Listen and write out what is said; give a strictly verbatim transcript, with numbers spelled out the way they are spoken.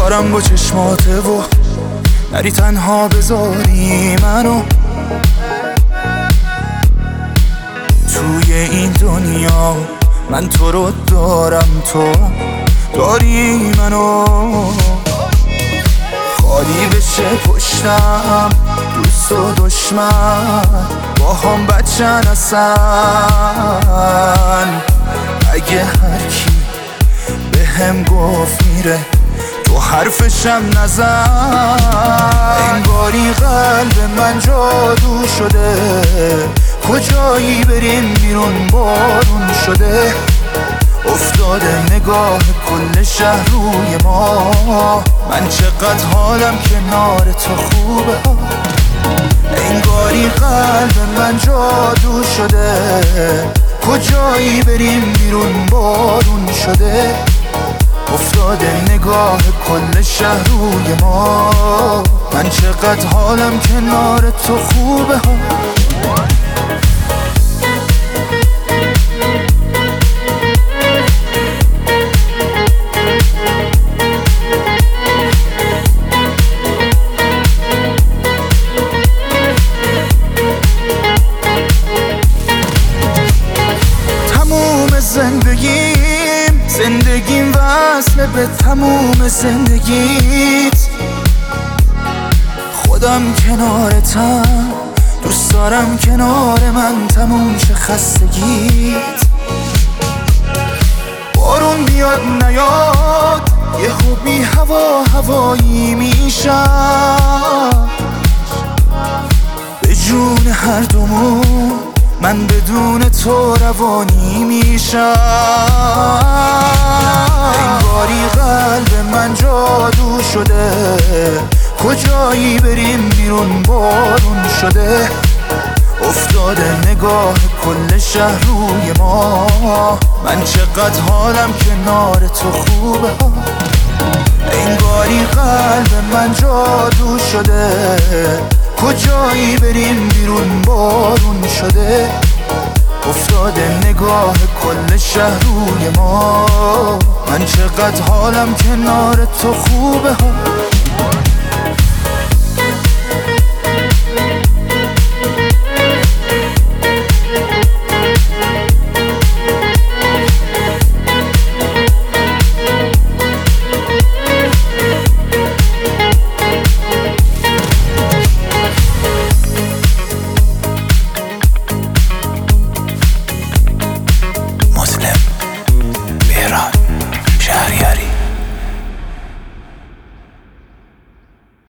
دارم با چشماته و نری تنها بذاری منو توی این دنیا. من تو رو دارم، تو داری منو. خالی بشه پشتم، دوست و دشمن با هم بچن اصلا. اگه هر کی به هم گفت میره تو حرفشم نزن. انگاری قلب من جادو شده، کجایی بریم بیرون بارون شده. افتاده نگاه کل شهر روی ما، من چقدر حالم کنار تو خوبه. انگاری قلب من جادو شده، کجایی بریم بیرون بارون شده. افتاده نگاه کل شهر روی ما، من چقدر حالم کنار تو خوبه. زندگیم زندگیم وصله به تموم زندگیت. خودم کنارتم، دوست دارم کنار من تموم شه خستگیت. بارون بیاد نیاد یهو بی هوا هوایی میشم. به جون هر دومون من بدون تو روانی میشم. انگاری قلب من جادو شده، کجایی بریم بیرون بارون شده. افتاده نگاه کل شهر روی ما، من چقدر حالم کنار تو خوبه. انگاری قلب من جادو شده، کجایی بریم بیرون بارون شده. افتاده نگاه کل شهر روی ما، من چقدر حالم کنار تو خوبه.